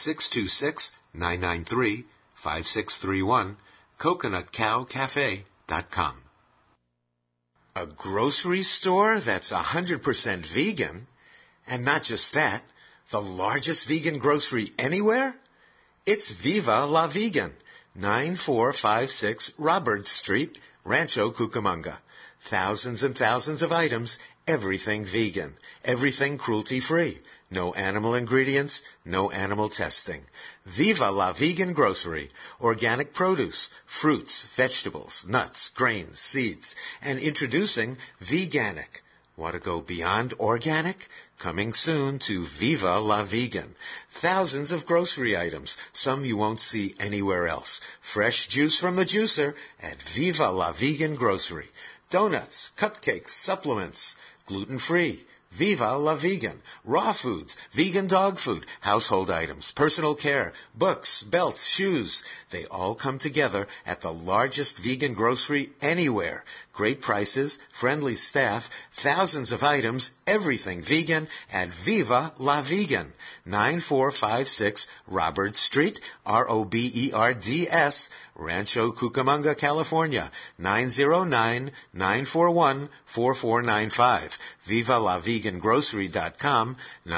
626-993-5631. CoconutCowCafe.com. A grocery store that's 100% vegan, and not just that, the largest vegan grocery anywhere? It's Viva La Vegan, 9456 Roberts Street, Rancho Cucamonga. Thousands and thousands of items, everything vegan, everything cruelty-free. No animal ingredients, no animal testing. Viva La Vegan Grocery. Organic produce, fruits, vegetables, nuts, grains, seeds. And introducing Veganic. Want to go beyond organic? Coming soon to Viva La Vegan. Thousands of grocery items, some you won't see anywhere else. Fresh juice from the juicer at Viva La Vegan Grocery. Donuts, cupcakes, supplements, gluten-free. Viva La Vegan. Raw foods, vegan dog food, household items, personal care, books, belts, shoes. They all come together at the largest vegan grocery anywhere. Great prices, friendly staff, thousands of items, everything vegan at Viva La Vegan. 9456 Roberts Street, Roberds, Rancho Cucamonga, California. 909-941-4495. VivaLaVeganGrocery.com.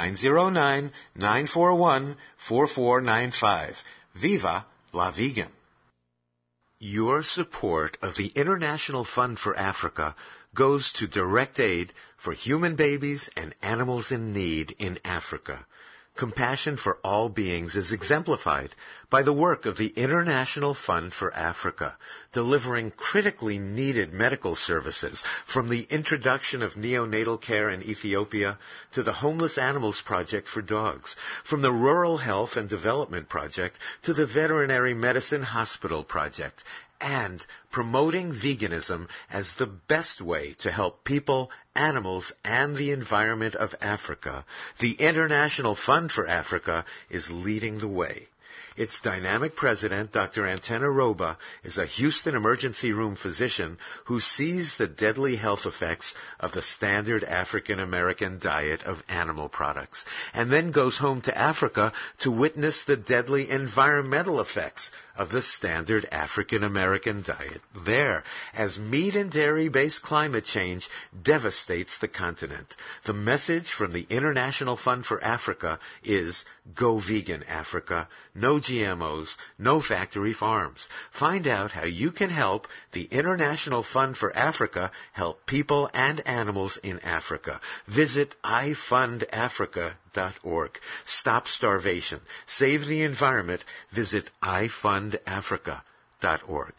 909-941-4495. Viva La Vegan. Your support of the International Fund for Africa goes to direct aid for human babies and animals in need in Africa. Compassion for all beings is exemplified by the work of the International Fund for Africa, delivering critically needed medical services from the introduction of neonatal care in Ethiopia to the Homeless Animals Project for dogs, from the Rural Health and Development Project to the Veterinary Medicine Hospital Project, and promoting veganism as the best way to help people, animals, and the environment of Africa. The International Fund for Africa is leading the way. Its dynamic president, Dr. Antenna Roba, is a Houston emergency room physician who sees the deadly health effects of the standard African American diet of animal products, and then goes home to Africa to witness the deadly environmental effects of the standard African American diet there, as meat and dairy-based climate change devastates the continent. The message from the International Fund for Africa is, go vegan, Africa. No GMOs, no factory farms. Find out how you can help the International Fund for Africa help people and animals in Africa. Visit ifundafrica.org. Stop starvation. Save the environment. Visit ifundafrica.org.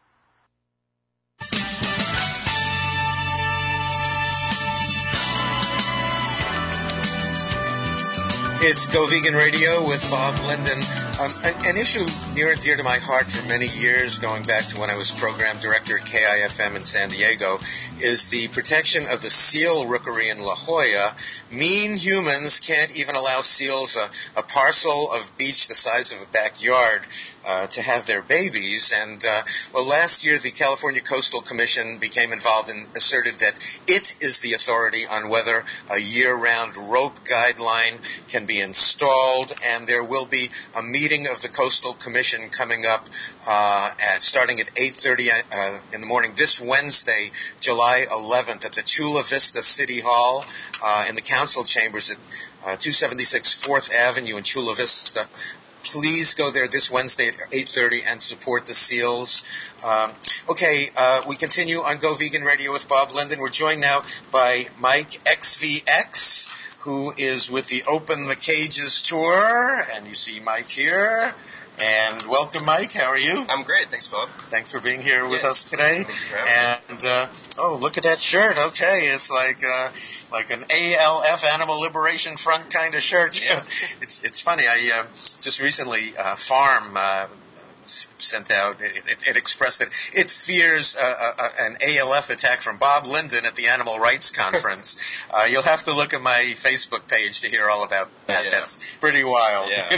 It's Go Vegan Radio with Bob Linden. An issue near and dear to my heart for many years, going back to when I was program director at KIFM in San Diego, is the protection of the seal rookery in La Jolla. Mean humans can't even allow seals a parcel of beach the size of a backyard to have their babies. And, last year the California Coastal Commission became involved and asserted that it is the authority on whether a year-round rope guideline can be installed, and there will be a meeting of the Coastal Commission coming up starting at 8:30 in the morning this Wednesday, July 11th, at the Chula Vista City Hall in the council chambers at 276 4th Avenue in Chula Vista. Please go there this Wednesday at 8:30 and support the seals. We continue on Go Vegan Radio with Bob Linden. We're joined now by Mike XVX, who is with the Open the Cages tour, and you see Mike here. And welcome, Mike. How are you? I'm great. Thanks, Bob. Thanks for being here with us today. And look at that shirt. Okay, it's like an ALF, Animal Liberation Front kind of shirt. Yeah. It's funny. I just recently Farm sent out, it expressed that it fears an ALF attack from Bob Linden at the Animal Rights Conference. You'll have to look at my Facebook page to hear all about that. Yeah. That's pretty wild. Yeah.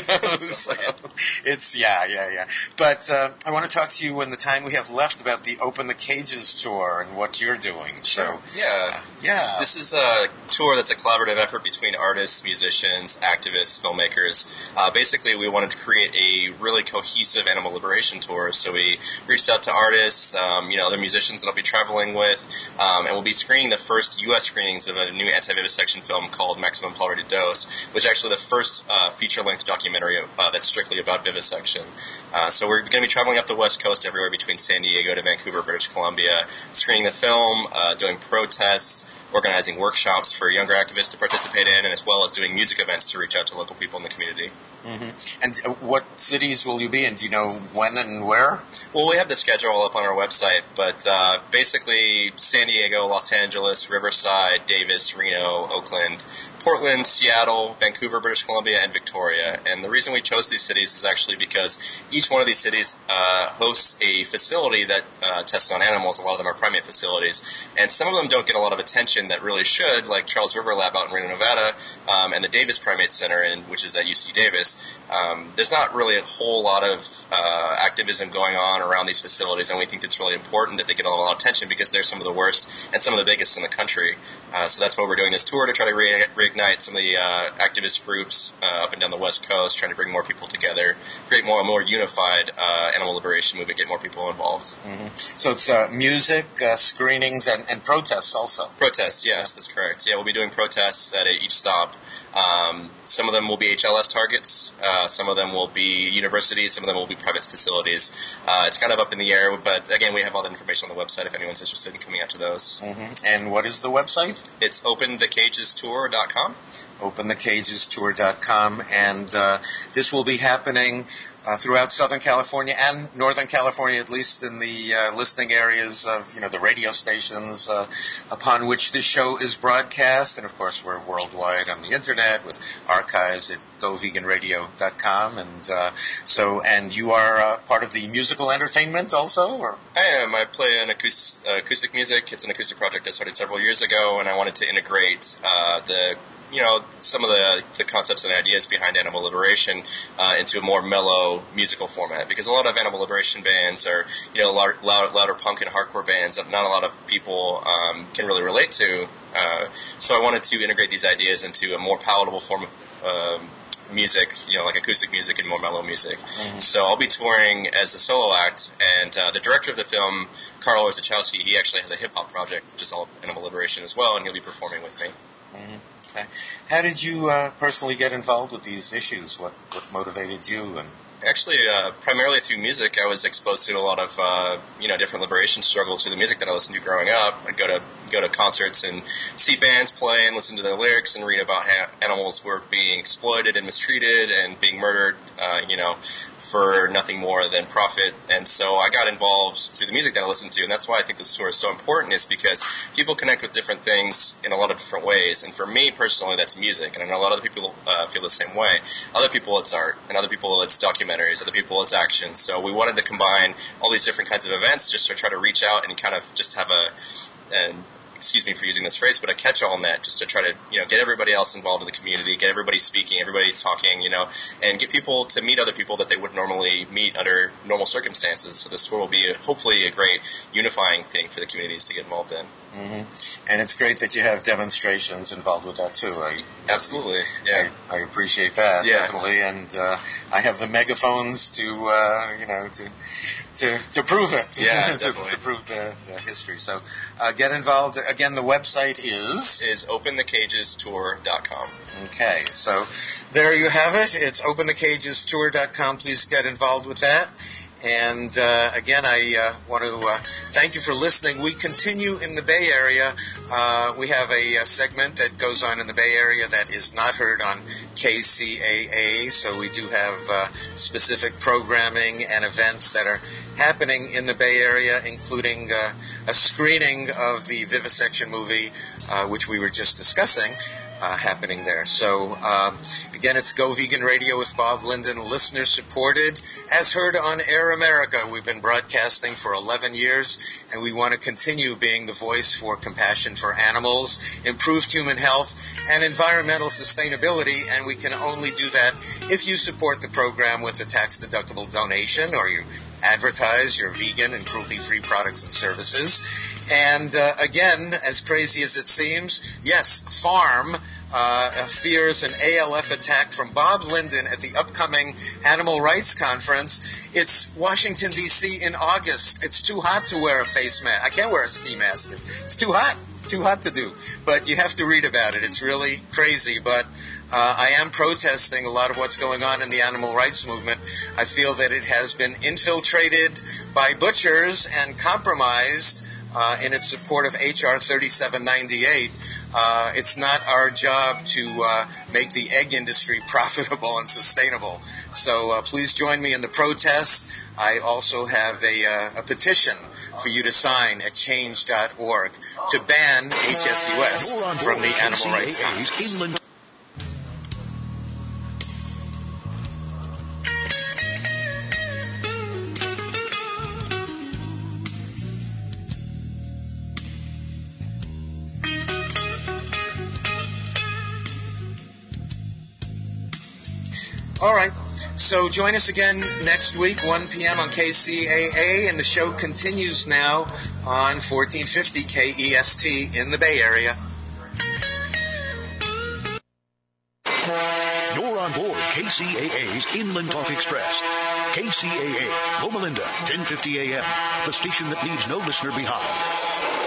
But I want to talk to you in the time we have left about the Open the Cages tour and what you're doing. Sure. This is a tour that's a collaborative effort between artists, musicians, activists, filmmakers. Basically, we wanted to create a really cohesive animal liberation tours. So we reached out to artists, other musicians that I'll be traveling with, and we'll be screening the first U.S. screenings of a new anti-vivisection film called Maximum Tolerated Dose, which is actually the first feature-length documentary that's strictly about vivisection. So we're going to be traveling up the West Coast everywhere between San Diego to Vancouver, British Columbia, screening the film, doing protests, organizing workshops for younger activists to participate in, and as well as doing music events to reach out to local people in the community. Mm-hmm. And what cities will you be in? Do you know when and where? Well, we have the schedule up on our website, but basically San Diego, Los Angeles, Riverside, Davis, Reno, Oakland, Portland, Seattle, Vancouver, British Columbia, and Victoria. And the reason we chose these cities is actually because each one of these cities hosts a facility that tests on animals. A lot of them are primate facilities. And some of them don't get a lot of attention that really should, like Charles River Lab out in Reno, Nevada, and the Davis Primate Center, which is at UC Davis. There's not really a whole lot of activism going on around these facilities, and we think it's really important that they get a lot of attention because they're some of the worst and some of the biggest in the country. So that's why we're doing this tour, to try to reignite some of the activist groups up and down the West Coast, trying to bring more people together, create a more unified animal liberation movement, get more people involved. Mm-hmm. So it's music, screenings, and protests also. Protests, yes, that's correct. Yeah, we'll be doing protests at each stop. Some of them will be HLS targets. Some of them will be universities. Some of them will be private facilities. It's kind of up in the air, but again, we have all the information on the website if anyone's interested in coming out to those. Mm-hmm. And what is the website? It's openthecagestour.com. openthecagestour.com, and this will be happening throughout Southern California and Northern California, at least in the listening areas of the radio stations upon which this show is broadcast. And of course, we're worldwide on the internet with archives at goveganradio.com. And you are part of the musical entertainment also, or? I am. I play an acoustic music. It's an acoustic project I started several years ago, and I wanted to integrate some of the concepts and ideas behind animal liberation into a more mellow musical format, because a lot of animal liberation bands are louder punk and hardcore bands that not a lot of people can really relate to. So I wanted to integrate these ideas into a more palatable form of music, like acoustic music and more mellow music. Mm-hmm. So I'll be touring as a solo act, and the director of the film, Karl Orzechowski, he actually has a hip-hop project, which is all animal liberation as well, and he'll be performing with me. Mm-hmm. Okay. How did you personally get involved with these issues? What motivated you? And actually, primarily through music, I was exposed to a lot of different liberation struggles through the music that I listened to growing up. I'd go to concerts and see bands play and listen to their lyrics and read about how animals were being exploited and mistreated and being murdered, for nothing more than profit. And so I got involved through the music that I listened to, and that's why I think this tour is so important, is because people connect with different things in a lot of different ways. And for me personally, that's music, and I know a lot of people feel the same way. Other people, it's art, and other people, it's documentaries, other people, it's action. So we wanted to combine all these different kinds of events just to try to reach out and kind of just have excuse me for using this phrase, but a catch-all net, just to try to, get everybody else involved in the community, get everybody speaking, everybody talking, and get people to meet other people that they would normally meet under normal circumstances. So this tour will be hopefully a great unifying thing for the communities to get involved in. Mm-hmm. And it's great that you have demonstrations involved with that too. Absolutely, yeah. I appreciate that, definitely, and I have the megaphones to prove it. Yeah, to prove the history. So get involved. Again, the website is openthecagestour.com. Okay, so there you have it. It's openthecagestour.com. Please get involved with that. And again, I want to thank you for listening. We continue in the Bay Area. We have a segment that goes on in the Bay Area that is not heard on KCAA. So we do have specific programming and events that are happening in the Bay Area, including a screening of the Vivisection movie, which we were just discussing. Happening there. So, again, it's Go Vegan Radio with Bob Linden, listener supported, as heard on Air America. We've been broadcasting for 11 years, and we want to continue being the voice for compassion for animals, improved human health, and environmental sustainability, and we can only do that if you support the program with a tax-deductible donation, or you advertise your vegan and cruelty-free products and services. And again, as crazy as it seems, yes, farm fears an ALF attack from Bob Linden at the upcoming Animal Rights Conference. It's Washington, D.C. in August. It's too hot to wear a face mask. I can't wear a ski mask. It's too hot to do. But you have to read about it. It's really crazy. But I am protesting a lot of what's going on in the animal rights movement. I feel that it has been infiltrated by butchers and compromised in its support of H.R. 3798. It's not our job to make the egg industry profitable and sustainable. So please join me in the protest. I also have a petition for you to sign at change.org to ban HSUS from the Animal Rights Conference. All right, so join us again next week, 1 p.m. on KCAA, and the show continues now on 1450 KEST in the Bay Area. You're on board KCAA's Inland Talk Express. KCAA, Loma Linda, 1050 a.m., the station that leaves no listener behind.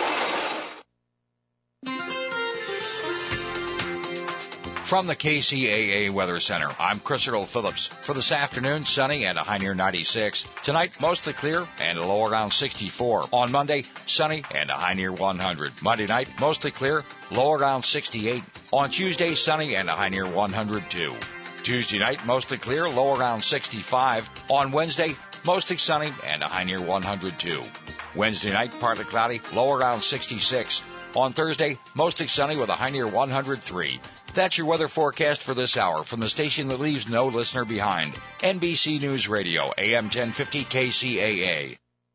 From the KCAA Weather Center, I'm Chris Earl Phillips. For this afternoon, sunny and a high near 96. Tonight, mostly clear and a low around 64. On Monday, sunny and a high near 100. Monday night, mostly clear, low around 68. On Tuesday, sunny and a high near 102. Tuesday night, mostly clear, low around 65. On Wednesday, mostly sunny and a high near 102. Wednesday night, partly cloudy, low around 66. On Thursday, mostly sunny with a high near 103. That's your weather forecast for this hour from the station that leaves no listener behind. NBC News Radio, AM 1050 KCAA.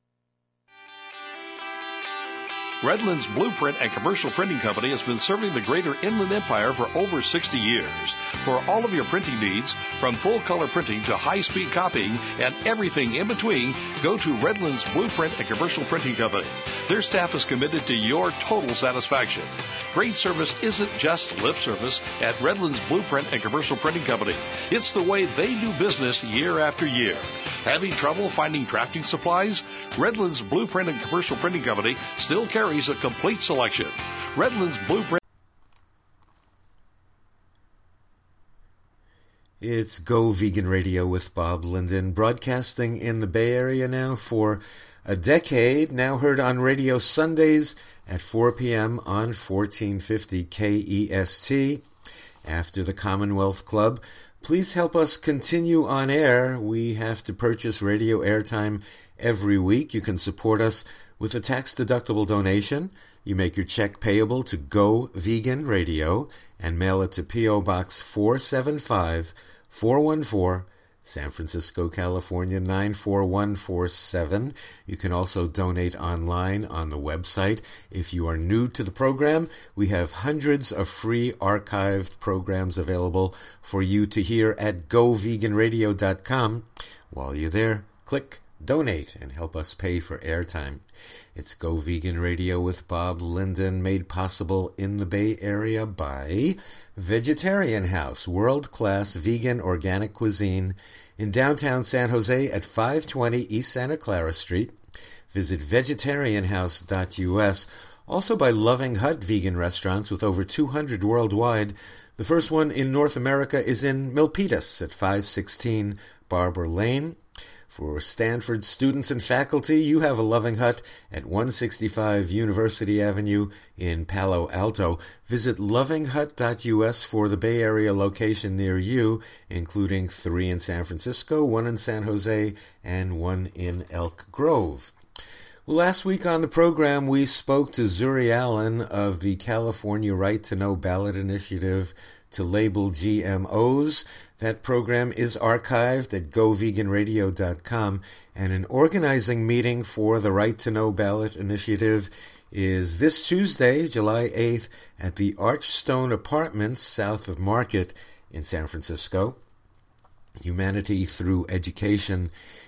Redlands Blueprint and Commercial Printing Company has been serving the greater Inland Empire for over 60 years. For all of your printing needs, from full-color printing to high-speed copying and everything in between, go to Redlands Blueprint and Commercial Printing Company. Their staff is committed to your total satisfaction. Great service isn't just lip service at Redlands Blueprint and Commercial Printing Company. It's the way they do business year after year. Having trouble finding drafting supplies? Redlands Blueprint and Commercial Printing Company still carries a complete selection. Redlands Blueprint. It's Go Vegan Radio with Bob Linden, broadcasting in the Bay Area now for a decade, now heard on radio Sundays at 4 p.m. on 1450 KEST. After the Commonwealth Club, please help us continue on air. We have to purchase radio airtime every week. You can support us with a tax-deductible donation. You make your check payable to Go Vegan Radio and mail it to P.O. Box 475-414, San Francisco, California, 94147. You can also donate online on the website. If you are new to the program, we have hundreds of free archived programs available for you to hear at goveganradio.com. While you're there, click donate and help us pay for airtime. It's Go Vegan Radio with Bob Linden, made possible in the Bay Area by Vegetarian House, world-class vegan organic cuisine in downtown San Jose at 520 East Santa Clara Street. Visit vegetarianhouse.us. Also by Loving Hut Vegan Restaurants with over 200 worldwide. The first one in North America is in Milpitas at 516 Barber Lane. For Stanford students and faculty, you have a Loving Hut at 165 University Avenue in Palo Alto. Visit lovinghut.us for the Bay Area location near you, including 3 in San Francisco, 1 in San Jose, and 1 in Elk Grove. Well, last week on the program, we spoke to Zuri Allen of the California Right to Know ballot initiative to label GMOs. That program is archived at goveganradio.com, and an organizing meeting for the Right to Know ballot initiative is this Tuesday, July 8th, at the Archstone Apartments south of Market in San Francisco. Humanity Through Education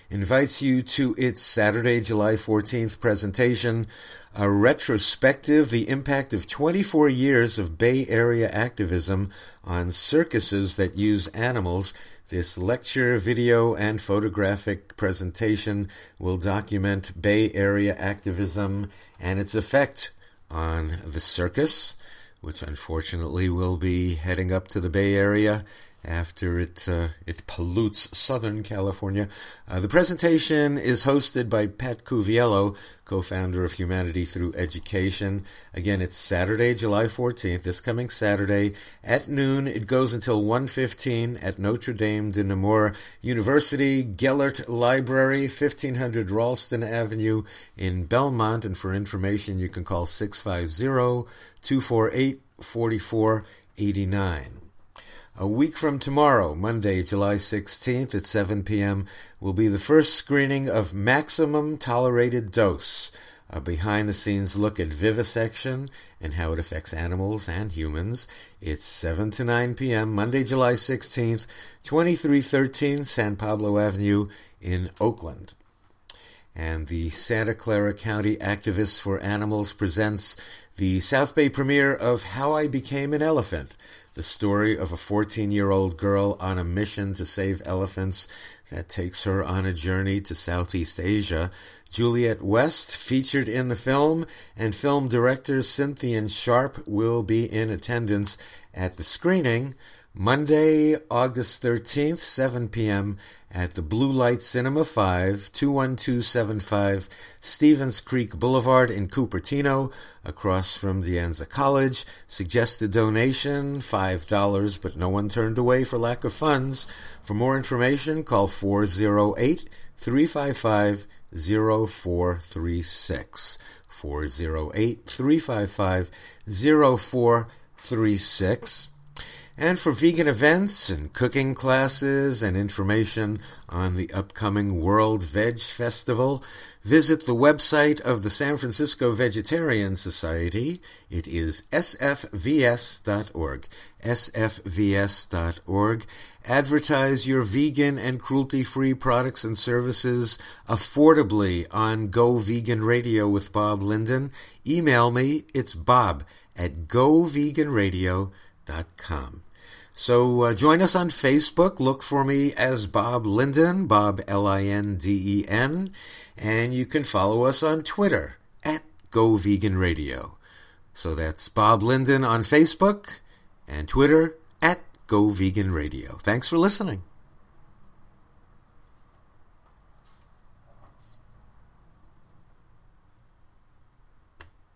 invites you to its Saturday, July 14th presentation, a retrospective, the impact of 24 years of Bay Area activism on circuses that use animals. This lecture, video, and photographic presentation will document Bay Area activism and its effect on the circus, which unfortunately will be heading up to the Bay Area after it pollutes Southern California. The presentation is hosted by Pat Cuviello, co-founder of Humanity Through Education. Again, it's Saturday, July 14th, this coming Saturday at noon. It goes until 1:15 at Notre Dame de Namur University, Gellert Library, 1500 Ralston Avenue in Belmont. And for information, you can call 650-248-4489. A week from tomorrow, Monday, July 16th at 7 p.m., will be the first screening of Maximum Tolerated Dose, a behind-the-scenes look at vivisection and how it affects animals and humans. It's 7 to 9 p.m., Monday, July 16th, 2313 San Pablo Avenue in Oakland. And the Santa Clara County Activists for Animals presents the South Bay premiere of How I Became an Elephant, the story of a 14-year-old girl on a mission to save elephants that takes her on a journey to Southeast Asia. Juliet West, featured in the film, and film director Cynthia Sharp will be in attendance at the screening Monday, August 13th, 7 p.m. at the Blue Light Cinema 5, 21275 Stevens Creek Boulevard in Cupertino, across from De Anza College. Suggested donation, $5, but no one turned away for lack of funds. For more information, call 408-355-0436. 408-355-0436. And for vegan events and cooking classes and information on the upcoming World Veg Festival, visit the website of the San Francisco Vegetarian Society. It is sfvs.org. sfvs.org. Advertise your vegan and cruelty-free products and services affordably on Go Vegan Radio with Bob Linden. Email me. It's bob@goveganradio.com. So join us on Facebook. Look for me as Bob Linden, Bob Linden, and you can follow us on Twitter @GoVeganRadio. So that's Bob Linden on Facebook and Twitter @GoVeganRadio. Thanks for listening.